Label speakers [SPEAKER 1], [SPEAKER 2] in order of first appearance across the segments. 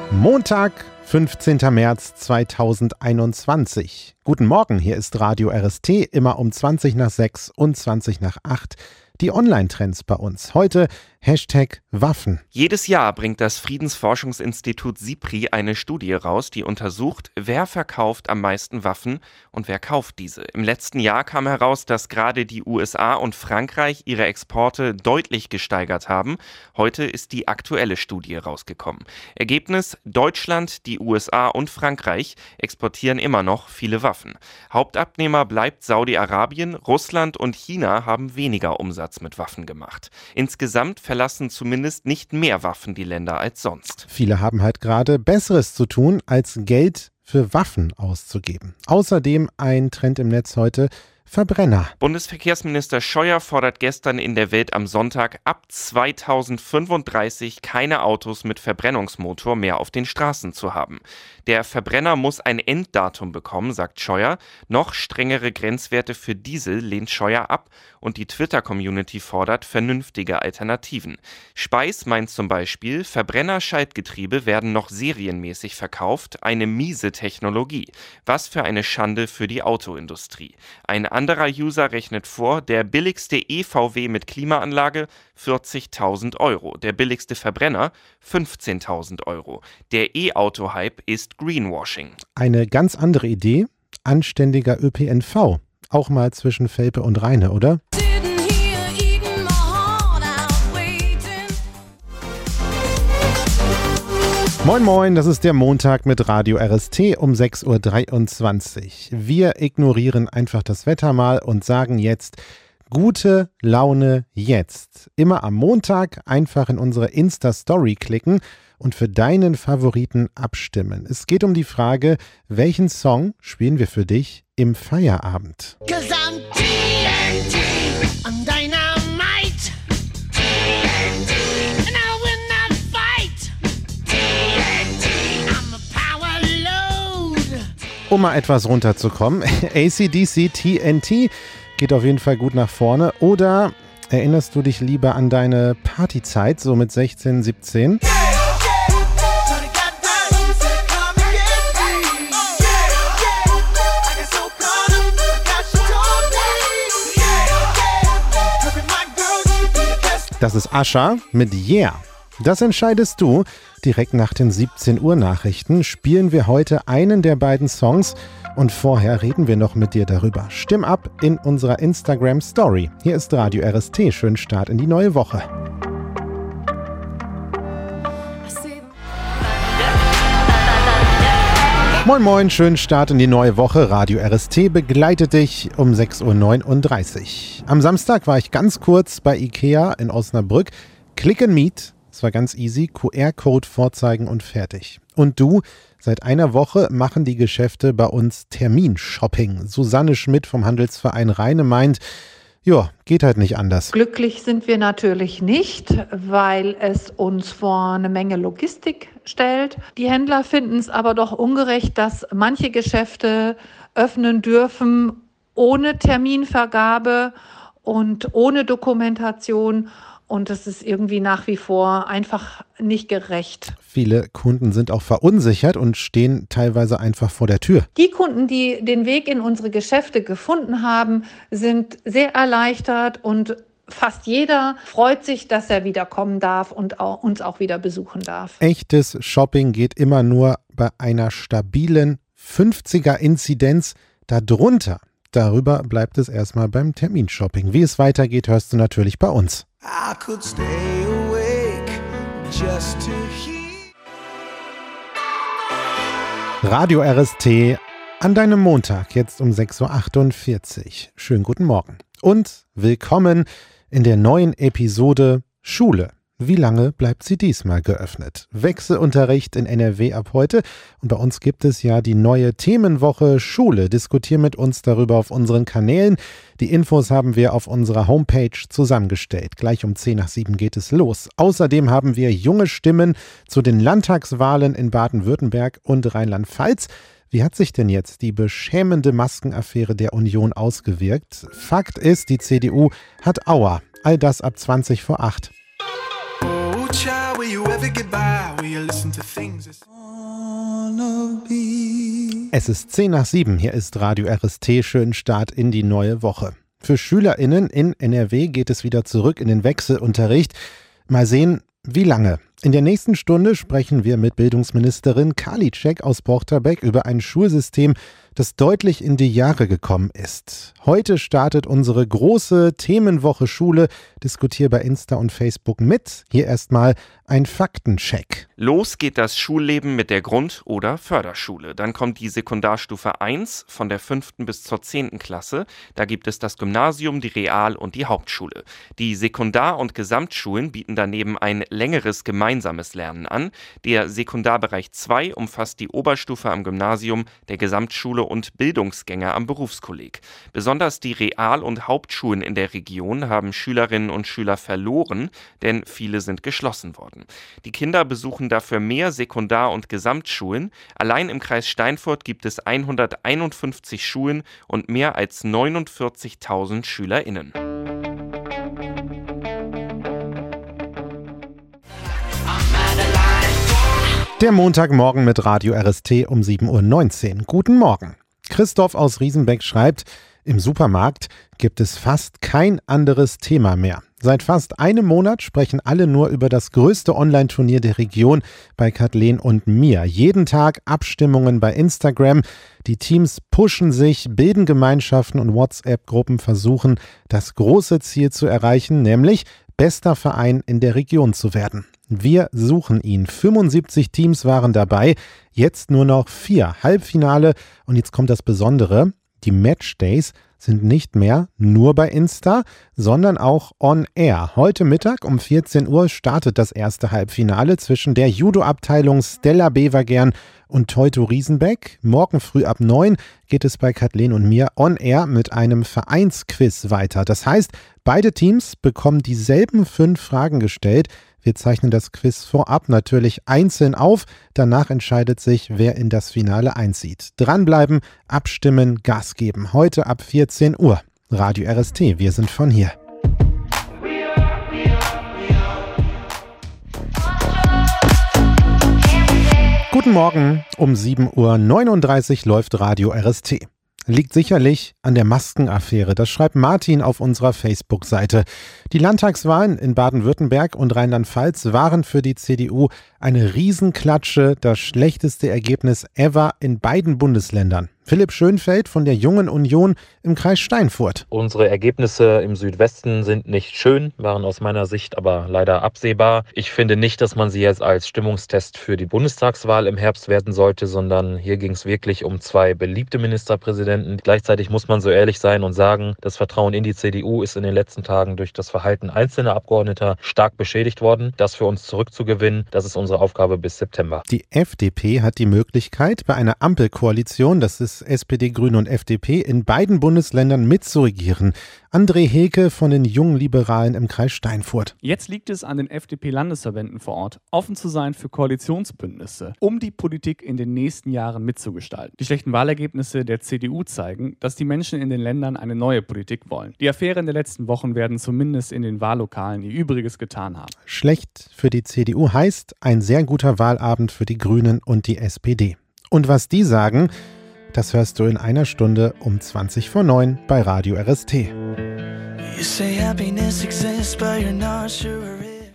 [SPEAKER 1] Montag, 15. März 2021. Guten Morgen, hier ist Radio RST, immer um 20 nach 6 und 20 nach 8. Die Online-Trends bei uns. Heute Hashtag Waffen.
[SPEAKER 2] Jedes Jahr bringt das Friedensforschungsinstitut SIPRI eine Studie raus, die untersucht, wer verkauft am meisten Waffen und wer kauft diese. Im letzten Jahr kam heraus, dass gerade die USA und Frankreich ihre Exporte deutlich gesteigert haben. Heute ist die aktuelle Studie rausgekommen. Ergebnis: Deutschland, die USA und Frankreich exportieren immer noch viele Waffen. Hauptabnehmer bleibt Saudi-Arabien, Russland und China haben weniger Umsatz mit Waffen gemacht. Insgesamt verlassen zumindest nicht mehr Waffen die Länder als sonst.
[SPEAKER 1] Viele haben halt gerade Besseres zu tun, als Geld für Waffen auszugeben. Außerdem ein Trend im Netz heute: Verbrenner.
[SPEAKER 2] Bundesverkehrsminister Scheuer fordert gestern in der Welt am Sonntag, ab 2035 keine Autos mit Verbrennungsmotor mehr auf den Straßen zu haben. Der Verbrenner muss ein Enddatum bekommen, sagt Scheuer. Noch strengere Grenzwerte für Diesel lehnt Scheuer ab und die Twitter-Community fordert vernünftige Alternativen. Speis meint zum Beispiel, Verbrennerschaltgetriebe werden noch serienmäßig verkauft, eine miese Technologie. Was für eine Schande für die Autoindustrie. Ein anderer User rechnet vor, der billigste EVW mit Klimaanlage 40.000 Euro, der billigste Verbrenner 15.000 Euro. Der E-Auto-Hype ist Greenwashing.
[SPEAKER 1] Eine ganz andere Idee: anständiger ÖPNV. Auch mal zwischen Velpe und Rheine, oder? Moin Moin, das ist der Montag mit Radio RST um 6.23 Uhr. Wir ignorieren einfach das Wetter mal und sagen jetzt gute Laune jetzt. Immer am Montag einfach in unsere Insta-Story klicken und für deinen Favoriten abstimmen. Es geht um die Frage, welchen Song spielen wir für dich im Feierabend? Um mal etwas runterzukommen, AC/DC TNT geht auf jeden Fall gut nach vorne. Oder erinnerst du dich lieber an deine Partyzeit, so mit 16, 17? Das ist Ascha mit Yeah. Das entscheidest du. Direkt nach den 17 Uhr Nachrichten spielen wir heute einen der beiden Songs und vorher reden wir noch mit dir darüber. Stimm ab in unserer Instagram-Story. Hier ist Radio RST. Schönen Start in die neue Woche. Moin Moin, schönen Start in die neue Woche. Radio RST begleitet dich um 6.39 Uhr. Am Samstag war ich ganz kurz bei Ikea in Osnabrück. Click and Meet. Es war ganz easy, QR-Code vorzeigen und fertig. Und du, seit einer Woche machen die Geschäfte bei uns Terminshopping. Susanne Schmidt vom Handelsverein Rheine meint, ja, geht halt nicht anders.
[SPEAKER 3] Glücklich sind wir natürlich nicht, weil es uns vor eine Menge Logistik stellt. Die Händler finden es aber doch ungerecht, dass manche Geschäfte öffnen dürfen ohne Terminvergabe und ohne Dokumentation. Und das ist irgendwie nach wie vor einfach nicht gerecht.
[SPEAKER 1] Viele Kunden sind auch verunsichert und stehen teilweise einfach vor der Tür.
[SPEAKER 3] Die Kunden, die den Weg in unsere Geschäfte gefunden haben, sind sehr erleichtert und fast jeder freut sich, dass er wieder kommen darf und uns auch wieder besuchen darf.
[SPEAKER 1] Echtes Shopping geht immer nur bei einer stabilen 50er-Inzidenz darunter. Darüber bleibt es erstmal beim Terminshopping. Wie es weitergeht, hörst du natürlich bei uns. I could stay awake just to hear. Radio RST an deinem Montag, jetzt um 6.48 Uhr. Schönen guten Morgen und willkommen in der neuen Episode Schule. Wie lange bleibt sie diesmal geöffnet? Wechselunterricht in NRW ab heute. Und bei uns gibt es ja die neue Themenwoche Schule. Diskutier mit uns darüber auf unseren Kanälen. Die Infos haben wir auf unserer Homepage zusammengestellt. Gleich um 6:10 geht es los. Außerdem haben wir junge Stimmen zu den Landtagswahlen in Baden-Württemberg und Rheinland-Pfalz. Wie hat sich denn jetzt die beschämende Maskenaffäre der Union ausgewirkt? Fakt ist, die CDU hat Aua. All das ab 7:20.
[SPEAKER 4] child, will you ever get by? Will you listen to things that's wanna be?
[SPEAKER 1] Es ist 6:10, hier ist Radio RST, schönen Start in die neue Woche. Für SchülerInnen in NRW geht es wieder zurück in den Wechselunterricht. Mal sehen, wie lange. In der nächsten Stunde sprechen wir mit Bildungsministerin Karliczek aus Bochterbeck über ein Schulsystem, das deutlich in die Jahre gekommen ist. Heute startet unsere große Themenwoche Schule. Diskutier bei Insta und Facebook mit. Hier erstmal ein Faktencheck.
[SPEAKER 2] Los geht das Schulleben mit der Grund- oder Förderschule. Dann kommt die Sekundarstufe 1 von der 5. bis zur 10. Klasse. Da gibt es das Gymnasium, die Real- und die Hauptschule. Die Sekundar- und Gesamtschulen bieten daneben ein längeres gemeinsames Lernen an. Der Sekundarbereich 2 umfasst die Oberstufe am Gymnasium, der Gesamtschule und Bildungsgänge am Berufskolleg. Besonders die Real- und Hauptschulen in der Region haben Schülerinnen und Schüler verloren, denn viele sind geschlossen worden. Die Kinder besuchen dafür mehr Sekundar- und Gesamtschulen. Allein im Kreis Steinfurt gibt es 151 Schulen und mehr als 49.000 SchülerInnen.
[SPEAKER 1] Der Montagmorgen mit Radio RST um 7:19 Uhr. Guten Morgen. Christoph aus Riesenbeck schreibt, im Supermarkt gibt es fast kein anderes Thema mehr. Seit fast einem Monat sprechen alle nur über das größte Online-Turnier der Region bei Kathleen und mir. Jeden Tag Abstimmungen bei Instagram. Die Teams pushen sich, bilden Gemeinschaften und WhatsApp-Gruppen versuchen, das große Ziel zu erreichen, nämlich bester Verein in der Region zu werden. Wir suchen ihn. 75 Teams waren dabei, jetzt nur noch 4 Halbfinale. Und jetzt kommt das Besondere, die Matchdays sind nicht mehr nur bei Insta, sondern auch on air. Heute Mittag um 14 Uhr startet das erste Halbfinale zwischen der Judo-Abteilung Stella Bevergern und Teuto Riesenbeck. Morgen früh ab 9 geht es bei Kathleen und mir on air mit einem Vereinsquiz weiter. Das heißt, beide Teams bekommen dieselben 5 Fragen gestellt. Wir zeichnen das Quiz vorab natürlich einzeln auf. Danach entscheidet sich, wer in das Finale einzieht. Dranbleiben, abstimmen, Gas geben. Heute ab 14 Uhr. Radio RST, wir sind von hier. Guten Morgen, um 7:39 Uhr läuft Radio RST. Liegt sicherlich an der Maskenaffäre. Das schreibt Martin auf unserer Facebook-Seite. Die Landtagswahlen in Baden-Württemberg und Rheinland-Pfalz waren für die CDU eine Riesenklatsche, das schlechteste Ergebnis ever in beiden Bundesländern. Philipp Schönfeld von der Jungen Union im Kreis Steinfurt.
[SPEAKER 5] Unsere Ergebnisse im Südwesten sind nicht schön, waren aus meiner Sicht aber leider absehbar. Ich finde nicht, dass man sie jetzt als Stimmungstest für die Bundestagswahl im Herbst werten sollte, sondern hier ging es wirklich um 2 beliebte Ministerpräsidenten. Gleichzeitig muss man so ehrlich sein und sagen, das Vertrauen in die CDU ist in den letzten Tagen durch das Verhalten einzelner Abgeordneter stark beschädigt worden. Das für uns zurückzugewinnen, das ist unsere Aufgabe bis September.
[SPEAKER 1] Die FDP hat die Möglichkeit, bei einer Ampelkoalition, das ist SPD, Grüne und FDP, in beiden Bundesländern mitzuregieren. André Heke von den Jungen Liberalen im Kreis Steinfurt.
[SPEAKER 6] Jetzt liegt es an den FDP-Landesverbänden vor Ort, offen zu sein für Koalitionsbündnisse, um die Politik in den nächsten Jahren mitzugestalten. Die schlechten Wahlergebnisse der CDU zeigen, dass die Menschen in den Ländern eine neue Politik wollen. Die Affären der letzten Wochen werden zumindest in den Wahllokalen ihr Übriges getan haben.
[SPEAKER 1] Schlecht für die CDU heißt ein sehr guter Wahlabend für die Grünen und die SPD. Und was die sagen, das hörst du in einer Stunde um 8:20 bei Radio RST.
[SPEAKER 4] You say happiness exists, but you're not sure it.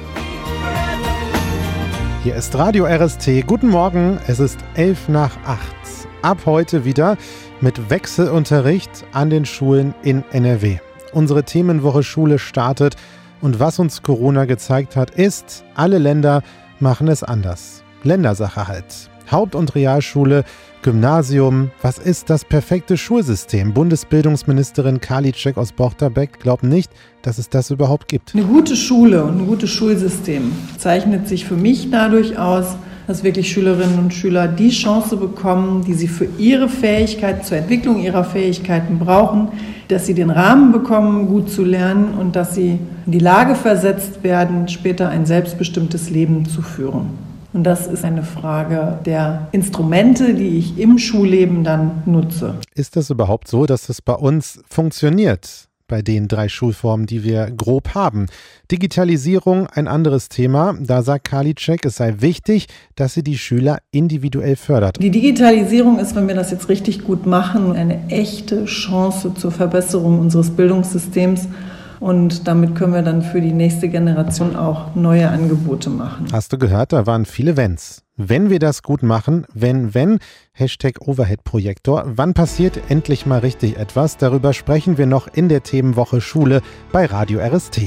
[SPEAKER 1] Hier ist Radio RST. Guten Morgen, es ist 7:55. Ab heute wieder mit Wechselunterricht an den Schulen in NRW. Unsere Themenwoche Schule startet und was uns Corona gezeigt hat, ist, alle Länder machen es anders. Ländersache halt. Haupt- und Realschule, Gymnasium. Was ist das perfekte Schulsystem? Bundesbildungsministerin Karliczek aus Bochterbeck glaubt nicht, dass es das überhaupt gibt.
[SPEAKER 7] Eine gute Schule und ein gutes Schulsystem zeichnet sich für mich dadurch aus, dass wirklich Schülerinnen und Schüler die Chance bekommen, die sie für ihre Fähigkeiten, zur Entwicklung ihrer Fähigkeiten brauchen, dass sie den Rahmen bekommen, gut zu lernen und dass sie in die Lage versetzt werden, später ein selbstbestimmtes Leben zu führen. Und das ist eine Frage der Instrumente, die ich im Schulleben dann nutze.
[SPEAKER 1] Ist das überhaupt so, dass es bei uns funktioniert? bei den 3 Schulformen, die wir grob haben. Digitalisierung ein anderes Thema. Da sagt Karliczek, es sei wichtig, dass sie die Schüler individuell fördert.
[SPEAKER 7] Die Digitalisierung ist, wenn wir das jetzt richtig gut machen, eine echte Chance zur Verbesserung unseres Bildungssystems. Und damit können wir dann für die nächste Generation auch neue Angebote machen.
[SPEAKER 1] Hast du gehört, da waren viele Wenns. Wenn wir das gut machen, wenn, #Overhead-Projektor, wann passiert endlich mal richtig etwas? Darüber sprechen wir noch in der Themenwoche Schule bei Radio RST.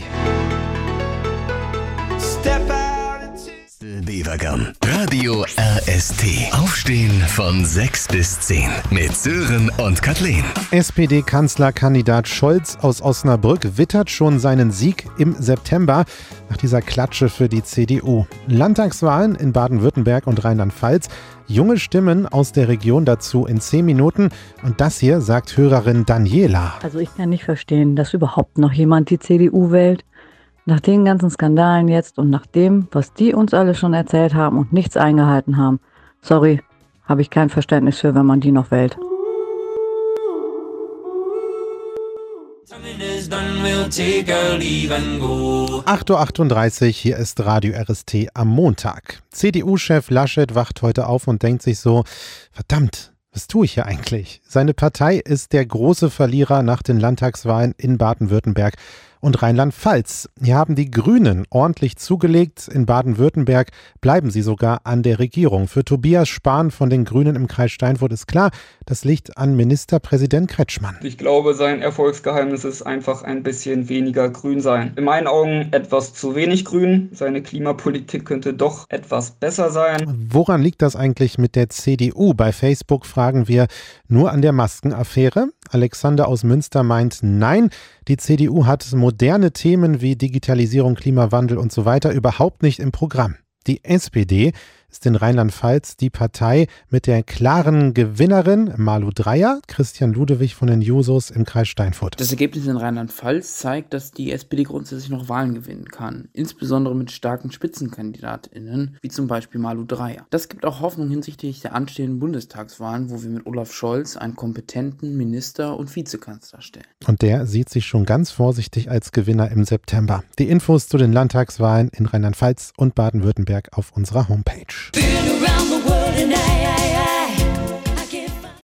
[SPEAKER 8] Bevergern. Radio RST. Aufstehen von 6 bis 10 mit Sören und Kathleen.
[SPEAKER 1] SPD-Kanzlerkandidat Scholz aus Osnabrück wittert schon seinen Sieg im September nach dieser Klatsche für die CDU. Landtagswahlen in Baden-Württemberg und Rheinland-Pfalz. Junge Stimmen aus der Region dazu in 10 Minuten. Und das hier sagt Hörerin Daniela.
[SPEAKER 9] Also ich kann nicht verstehen, dass überhaupt noch jemand die CDU wählt. Nach den ganzen Skandalen jetzt und nach dem, was die uns alle schon erzählt haben und nichts eingehalten haben, sorry, habe ich kein Verständnis für, wenn man die noch wählt.
[SPEAKER 1] 8:38 Uhr, hier ist Radio RST am Montag. CDU-Chef Laschet wacht heute auf und denkt sich so, verdammt, was tue ich hier eigentlich? Seine Partei ist der große Verlierer nach den Landtagswahlen in Baden-Württemberg und Rheinland-Pfalz. Hier haben die Grünen ordentlich zugelegt. In Baden-Württemberg bleiben sie sogar an der Regierung. Für Tobias Spahn von den Grünen im Kreis Steinfurt ist klar, das liegt an Ministerpräsident Kretschmann.
[SPEAKER 10] Ich glaube, sein Erfolgsgeheimnis ist einfach ein bisschen weniger grün sein. In meinen Augen etwas zu wenig grün. Seine Klimapolitik könnte doch etwas besser sein.
[SPEAKER 1] Woran liegt das eigentlich mit der CDU? Bei Facebook fragen wir, nur an der Maskenaffäre? Alexander aus Münster meint, nein, die CDU hat moderne Themen wie Digitalisierung, Klimawandel und so weiter überhaupt nicht im Programm. Die SPD ist in Rheinland-Pfalz die Partei mit der klaren Gewinnerin Malu Dreyer, Christian Ludewig von den Jusos im Kreis Steinfurt.
[SPEAKER 11] Das Ergebnis in Rheinland-Pfalz zeigt, dass die SPD grundsätzlich noch Wahlen gewinnen kann, insbesondere mit starken SpitzenkandidatInnen, wie zum Beispiel Malu Dreyer. Das gibt auch Hoffnung hinsichtlich der anstehenden Bundestagswahlen, wo wir mit Olaf Scholz einen kompetenten Minister und Vizekanzler stellen.
[SPEAKER 1] Und der sieht sich schon ganz vorsichtig als Gewinner im September. Die Infos zu den Landtagswahlen in Rheinland-Pfalz und Baden-Württemberg auf unserer Homepage.